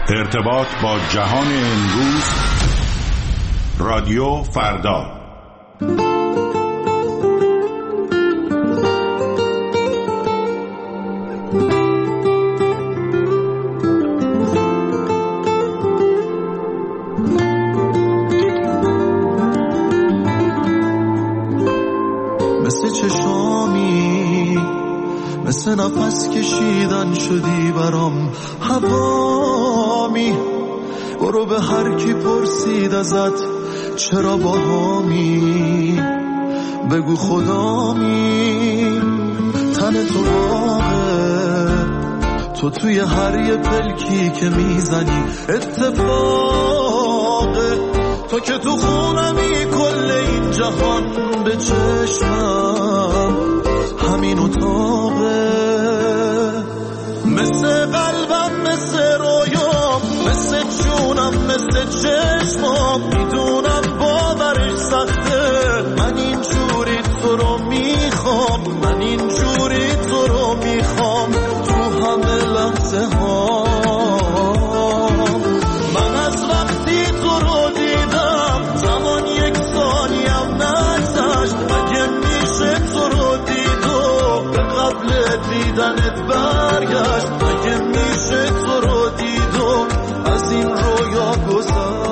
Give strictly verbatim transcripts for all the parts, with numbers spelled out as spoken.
ارتباط با جهان امروز، رادیو فردا. مثل چشامی، مثل نفس کشیدن شدی برام هوامی. برو به هر کی پرسید ازت چرا باهامی، بگو خدامی. تن تو باغه، تو توی هر یه پلکی که میزنی اتفاقه. تو که تو خونمی کل این جهان به چشمم همین اتاقه. مثل قلبم، مثل رویام، مثل جونم، مثل چشمام. میدونم باورش سخته، من اینجوری تو رو میخوام، من اینجوری تو رو میخوام تو همه لحظه ها. من از وقتی تو رو دیدم زمان یک ثانیم نگذشت. مگه میشه تو رو دید و به قبل دیدنت برگشت؟ مگه میشه تو رو دید و از این رویا گذشت؟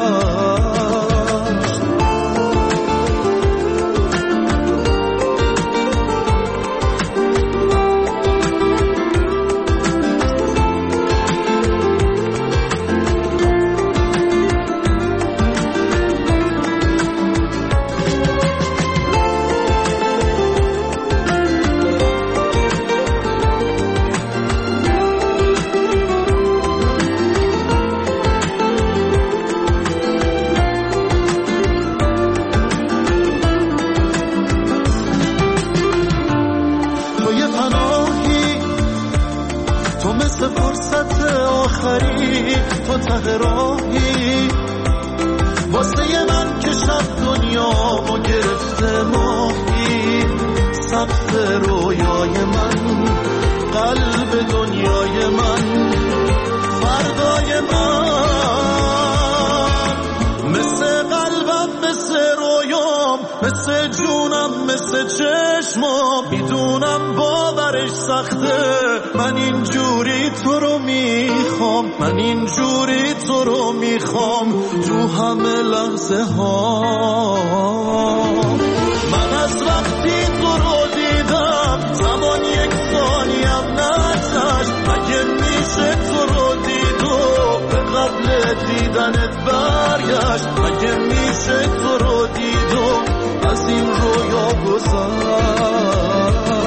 تو ته راهی واسه من که شب دنیامو گرفته ماهی. سقف رویای من، قلب دنیای من، فردای من. مثل قلبم، مثل رویام، مثل جونم، مثل چشمام. میدونم باورش سخته، من اینجوری تو رو میخوام، من اینجوری تو رو میخوام تو همه لحظه ها. من از وقتی تو رو دیدم زمان یک ثانیم نگذشت. مگه میشه تو رو دید و به قبل دیدنت برگشت؟ مگه میشه تو رو دید و از این رویا گذشت؟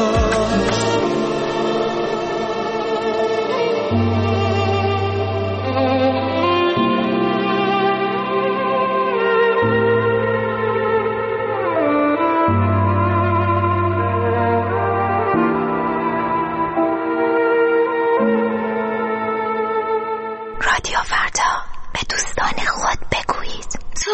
رادیو فردا، به دوستان خود بگویید تو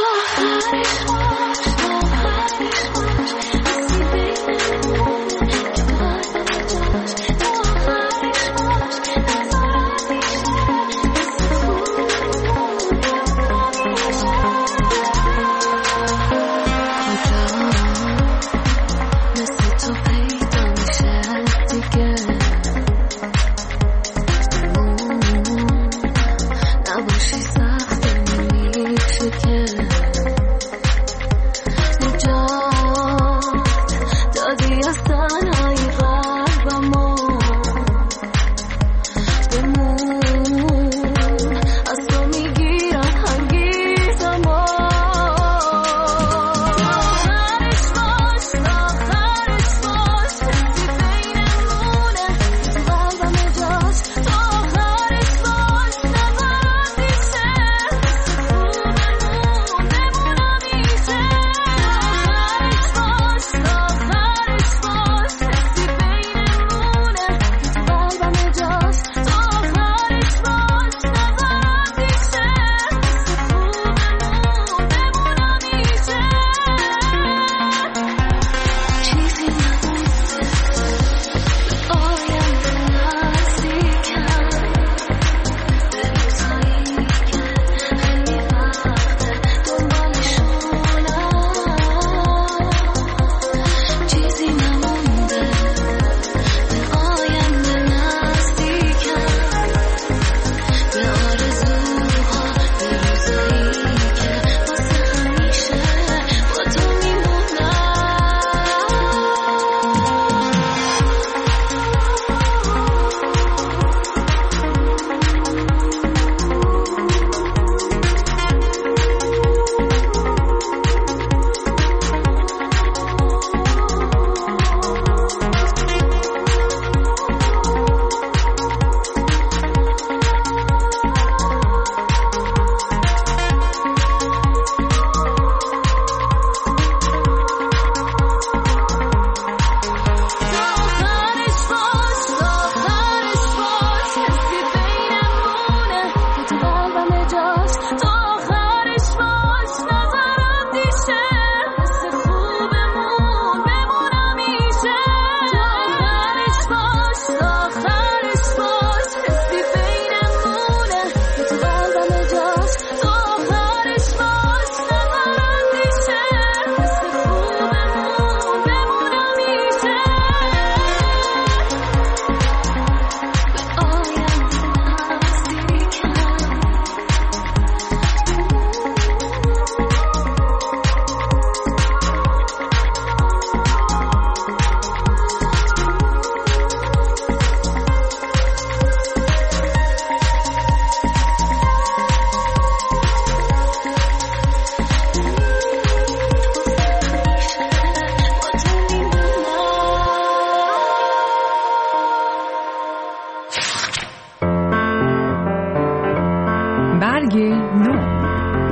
برگ نو.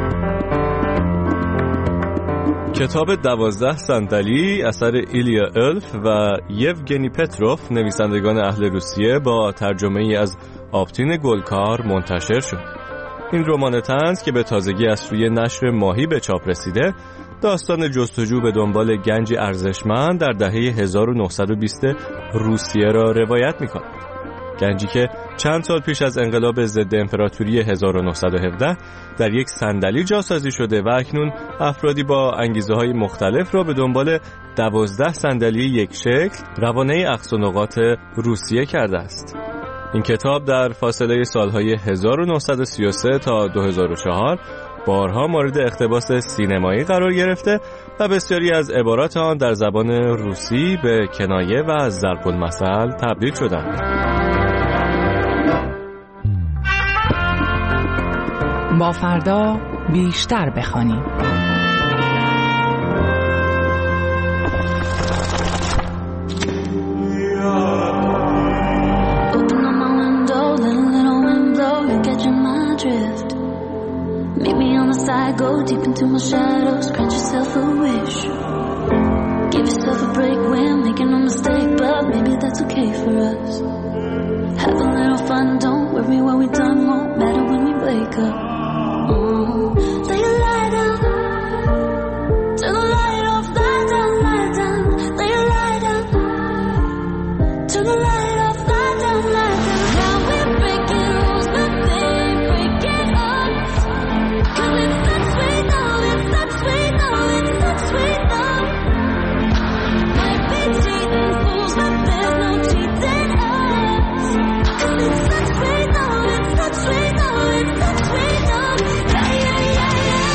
کتاب دوازده صندلی اثر ایلیا الف و یوگنی پتروف نویسندگان اهل روسیه با ترجمه ای از آبتین گلکار منتشر شد. این رمان طنز که به تازگی از سوی نشر ماهی به چاپ رسیده، داستان جستجو به دنبال گنجی ارزشمند در دهه هزار و نهصد و بیست روسیه را روایت می‌کند. گنجی که چند سال پیش از انقلاب ضد امپراتوری هزار و نهصد و هفده در یک صندلی جاسازی شده و اکنون افرادی با انگیزه‌های مختلف را به دنبال دوازده صندلی یک شکل روانه اقصی نقاط روسیه کرده است. این کتاب در فاصله سالهای هزار و نهصد و سی و سه تا دو هزار و چهار بارها مورد اقتباس سینمایی قرار گرفته و بسیاری از عبارات آن در زبان روسی به کنایه و ضرب المثل تبدیل شدند. با فردا بیشتر بخوانیم. Go deep into my shadows, grant yourself a wish. Give yourself a break when making a mistake, but maybe that's okay for us. Have a little fun, don't worry what we done won't matter when we wake up. Oh, lay your light down, turn the light off, light down, light down. Lay your light down, turn the light off, light down, light down. Now we're breaking rules, but they ain't breaking us. 'Cause it's that sweet love, it's that sweet love, it's that sweet love. Might be cheating fools, but there's no cheating us. 'Cause it's that sweet love, it's that sweet love, it's that sweet love. Yeah, yeah, yeah, yeah.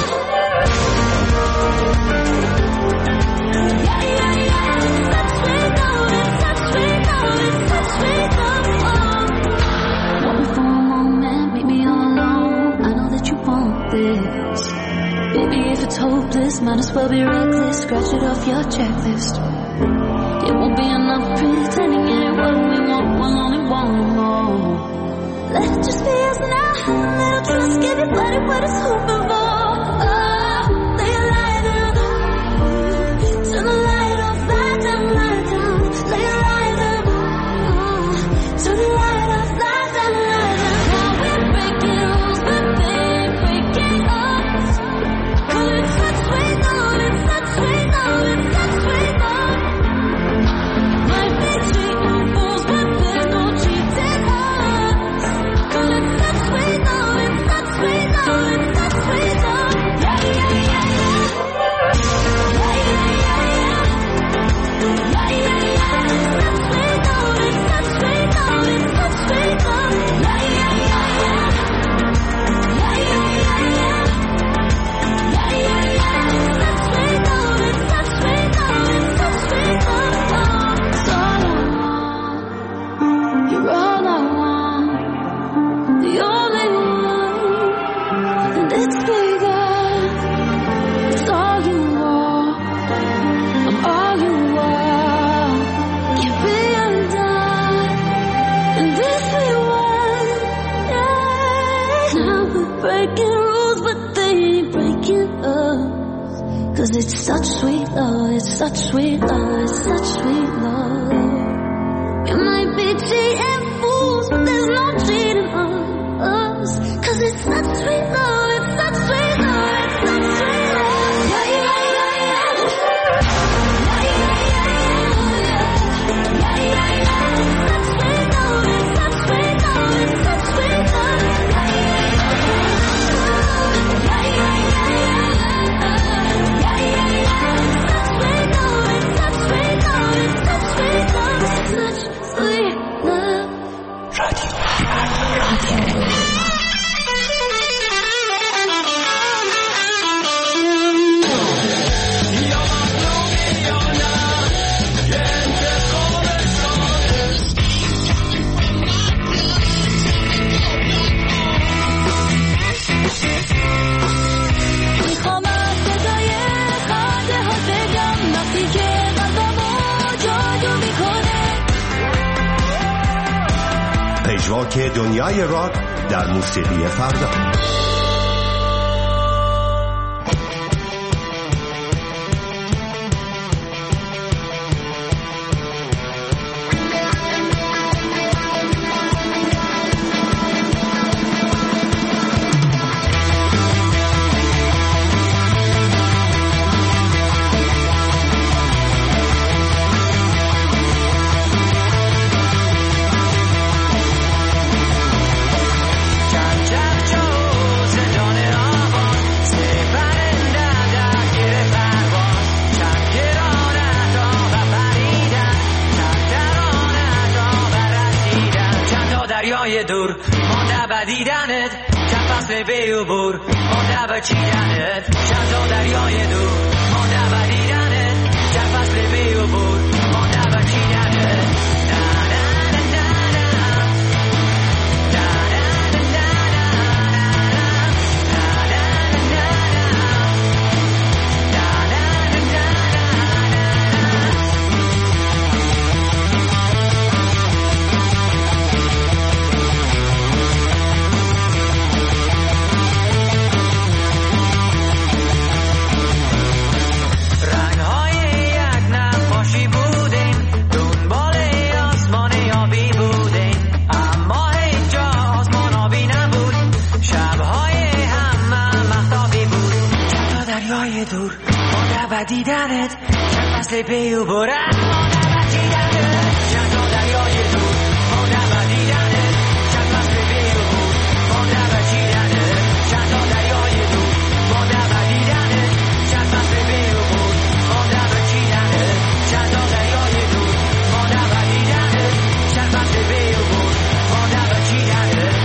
Yeah, yeah, yeah. It's that sweet love, it's that sweet love, it's that sweet love. Oh. Want me for a moment, meet me all alone. I know that you want this. Baby, if it's hopeless, might as well be reckless. Scratch it off your checklist. It won't be enough pretending it ain't what we want. We'll only want more. Let it just be us now. A little trust, give your body what it's hoping for. Oh, lay your light down. Turn the light off, light down, light down. Lay your light down. Oh, turn the light off, light down, light down. Now we're breaking rules, but they ain't breaking us. 'Cause it's that sweet love, it's that sweet love, it's that sweet love. Might be cheating fools, but there's no cheating us. 'Cause it's that sweet love, it's that sweet love, it's that sweet love. Yeah, yeah, yeah, yeah. Yeah, yeah, yeah, yeah. Yeah, yeah, yeah. It's that sweet love, it's that sweet love, it's that sweet love. Yeah, yeah, yeah, yeah. Yeah, yeah, yeah, yeah. Yeah, yeah, yeah. It's that sweet love, it's that sweet love, it's that sweet love. Oh, it's all I want. You're all I want. The only one. And it's bigger. It's all you want. I'm all you want. Give me undone. And this we want. Yeah. Now we're breaking rules, but they ain't breaking us. 'Cause it's such sweet love, it's such sweet love, it's such sweet love. You might be cheating fools, but there's no cheating on us. 'Cause it's such sweet love, it's such sweet love, it's such sweet love. Yeah, yeah, yeah, yeah. Yeah, yeah, yeah, yeah. Yeah, yeah, yeah. It's such sweet love, it's such sweet love, it's such sweet love. Yeah, yeah, yeah, yeah. Yeah, yeah, yeah, yeah. Yeah, yeah, yeah. It's such sweet love, it's such sweet love, it's such sweet love, it's such sweet love. میخوام از صدای خنده ها بگم وقتی که قلبمو جادو میکنه. پژواک دنیای راک در موسیقی فردا. بور مانده به دیدنت چند فصل بیوبور مانده به چیدنت چند تا دریای دور مانده به دیدنت چند فصل بیوبور مانده به چیدنت دیدنت چند فصل پیو برم مانده و دیدنت چند تا دریای دور مانده و دیدنت چند فصل پیو بور مانده و دیدنت چند تا دریای دور مانده و دیدنت چند فصل پیو بور مانده و دیدنت چند تا دریای دور مانده و دیدنت چند فصل پیو بور مانده و دیدنت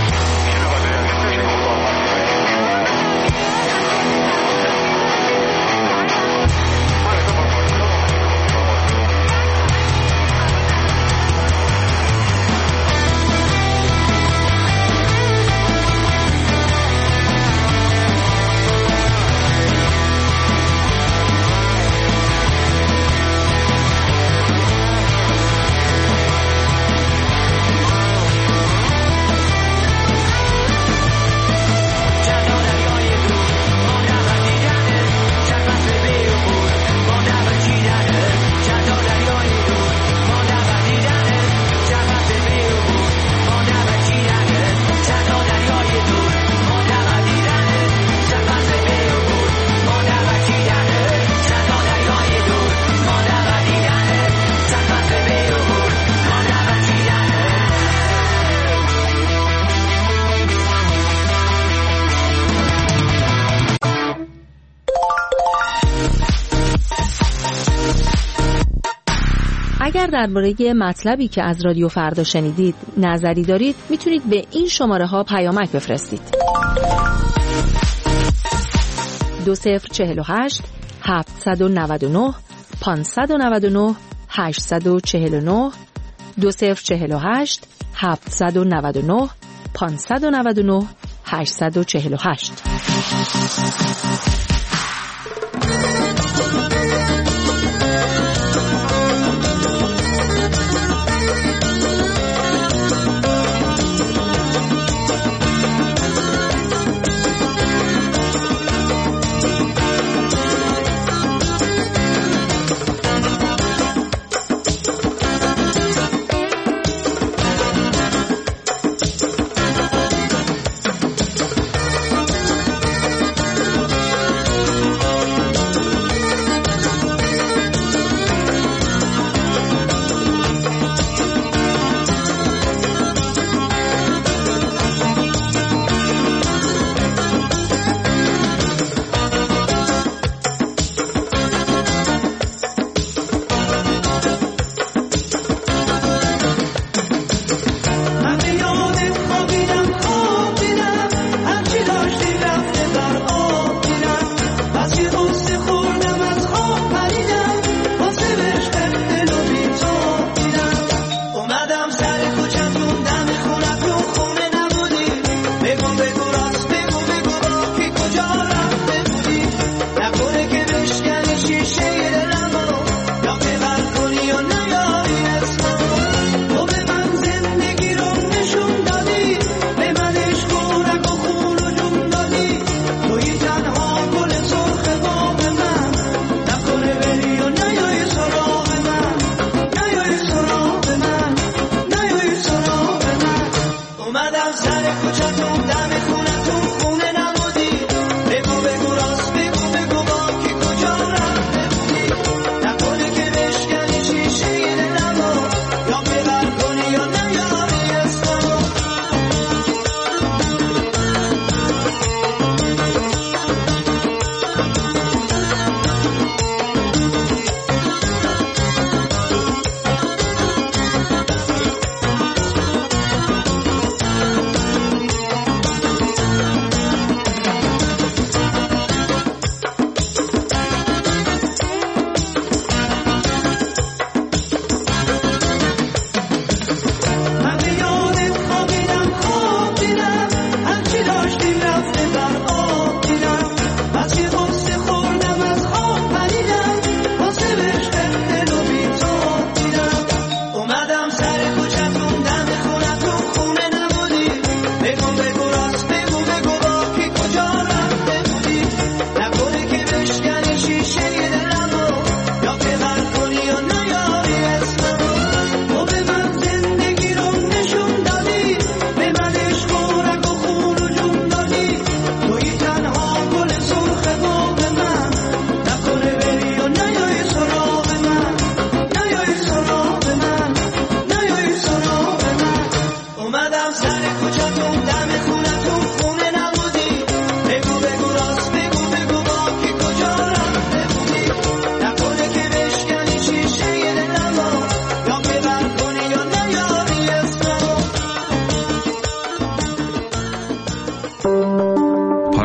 اگر درباره مطلبی که از رادیو فردا شنیدید نظری دارید میتونید به این شماره ها پیامک بفرستید. دو صفر چهل و هشت هفتصد و نود و نه پانصد و نود و نه هشتصد و چهل و نه دو صفر چهل و هشت هفتصد و نود و نه پانصد و نود و نه هشتصد و چهل و هشت.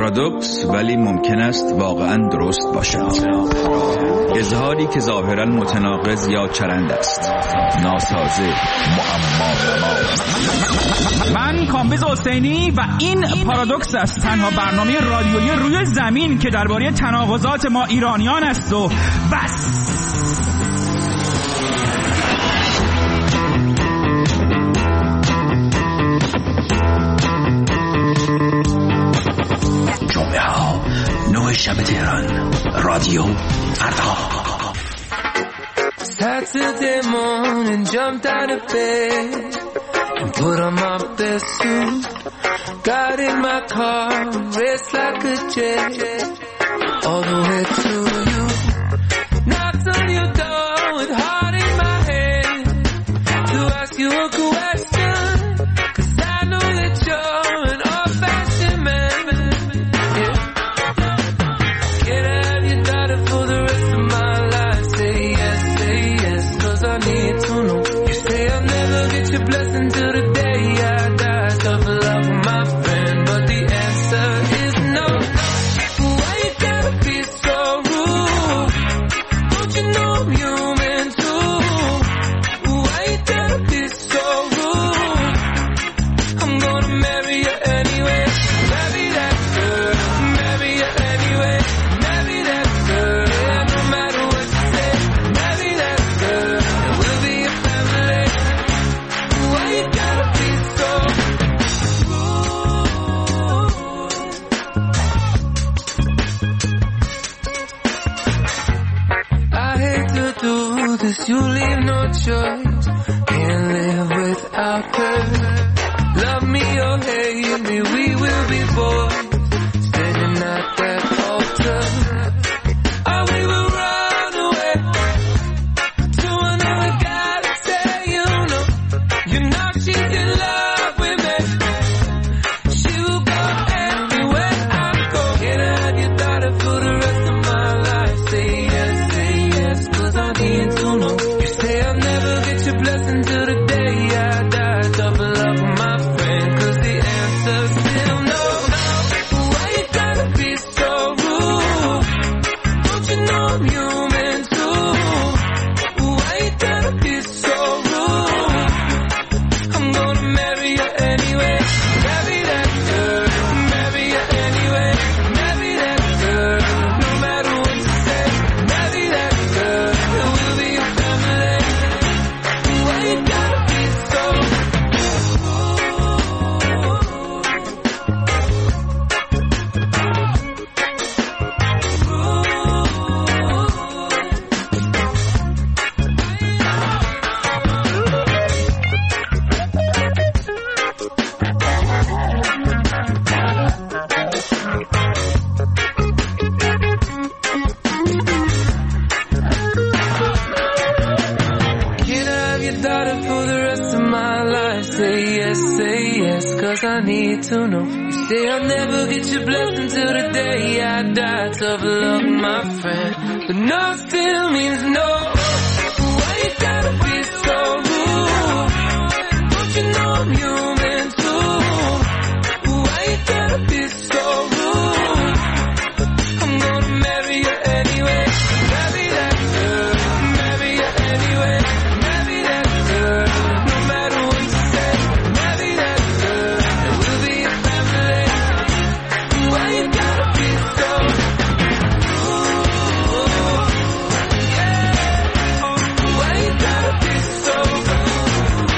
پارادوکس ولی ممکن است واقعا درست باشد. اظهاری که ظاهرا متناقض یا چرند است، ناسازه، معما. من کامبیز حسینی و این پارادوکس است، تنها برنامه رادیویی روی زمین که درباره تناقضات ما ایرانیان است و بس. جمعه ها نه شب تهران، رادیو فردا. Saturday morning, jumped out of bed and put on my best suit. Got in my car, raced like a jet all the way to you. Knocked on your door with heart in my hand to ask you a question, 'cause I know that you're an old-fashioned man. Yeah. Can I have your daughter for the rest of my life? Say yes, say yes, 'cause I need to know. You say I'll never get your blessing till the day I die. Tough love with my friend, but the answer is no. Why you gotta be so rude? Don't you know I'm human too? Why you gotta be so rude? I'm gonna marry you anyway. Marry that girl, marry you anyway. Marry that girl, yeah, no matter what you say. Marry that girl, and we'll be a family. Why you gotta be so rude? I hate to do this, you leave no choice. Can't live without her. Love me or hate me, we will be boys standing at that altar. Or we will run away to another guy to say you know, you know she's in love with me. She will go everywhere I go. Can I have your daughter for the rest of my life? Say yes, say yes, 'cause I need to know. You say I'll never get your blessing till the day I die. Double up with my friend, 'cause the answer's still no. Why you gotta be so rude? Don't you know I'm human too? Why you gotta be so rude? I'm gonna marry you anyway. Marry that girl, marry you anyway. Marry that girl, no matter what you say. Marry that girl, and we'll be a family. Why you gotta be so rude? Can I have your daughter for the rest of my life? Say yes, say yes, 'cause I need to know. You say I'll never get your blessing till the day I die. Tough love, my friend, but no still means no. Why you gotta be so rude? Don't you know I'm human too? Why you gotta be so rude? I'm gonna marry you anyway. Marry that girl, marry you anyway. Marry that girl, no matter what you say. Marry that girl, and we'll be a family. Why you gotta be so rude? Yeah. Why you gotta be so rude?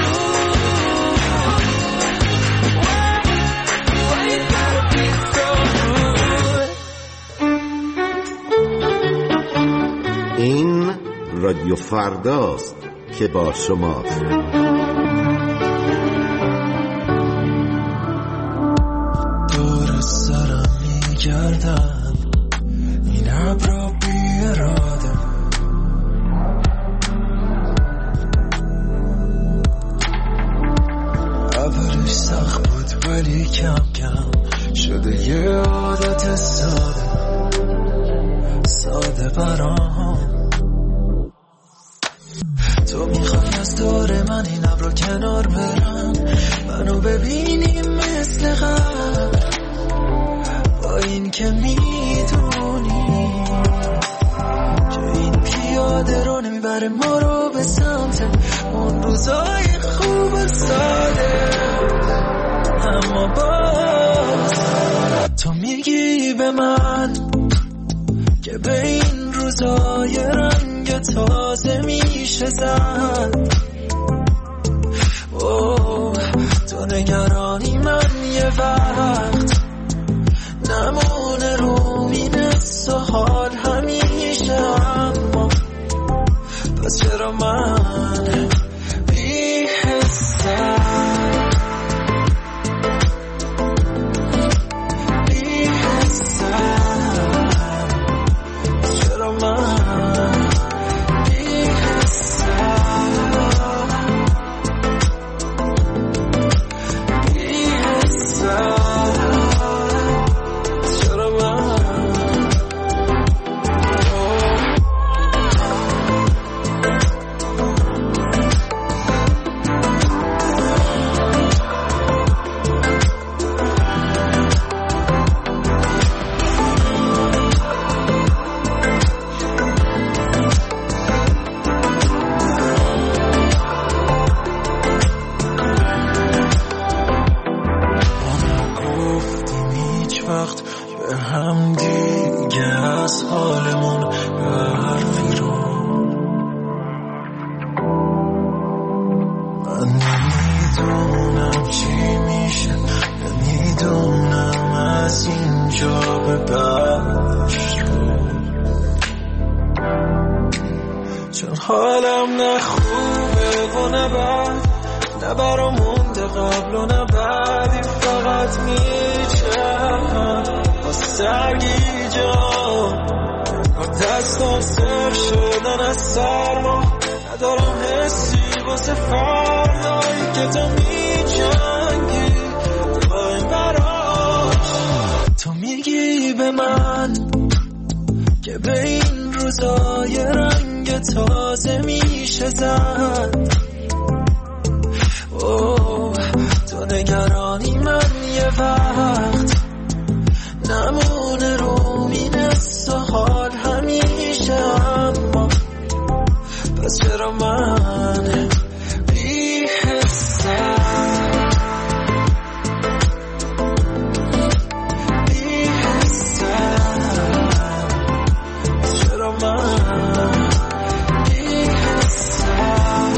Why, why you gotta be so rude? این رادیو فرداست که با شماست. دور سرم میگردم، این ابرا بی اراده. اولش سخت بود ولی کم کم شده یه عادت ساده ساده برام. تو میخوای از دور من این ابرا کنار برم، منو ببینیم مثل قبل با این که میدونی که این پیاده رو نمیبره ما رو به سمت اون روزای خوب و ساده. اما باز تو میگی به من که به این روزای رنگ تازه میشه زد. اوه تو نگرانی من یه وقت نمونه رو مینست و حال همیشه. اما پس چرا من بی حسم بی حسم چرا من بی حسم بی حسم چرا من حالم نه خوبه و نه بد، نه برا مونده قبل و نه بعدی، فقط میچم با سرگیجم با دستم سر شدن از سرما. ندارم حسی واسه فردایی که تو میجنگی با این براش. تو میگی به من که به این روزای رنگ تازه میشه زد. اوه تو نگرانی من یه وقت نمونه رو مینست و حال همیشه. اما پس چرا من بی حسم بی حسم چرا من بی حسم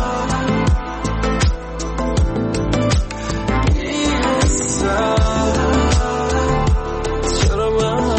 بی حسم چرا من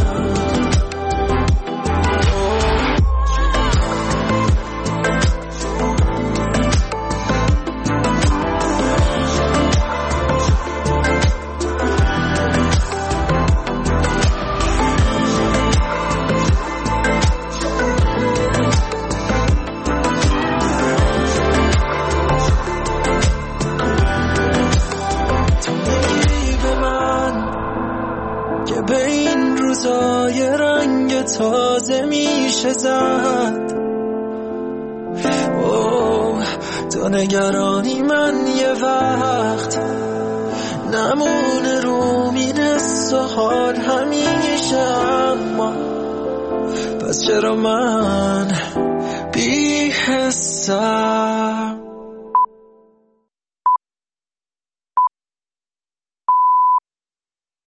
تازه میشه زد. اوه تو نگرانی من یه وقت نمونه رو مینست و حال همیشه. اما پس چرا من بی حسم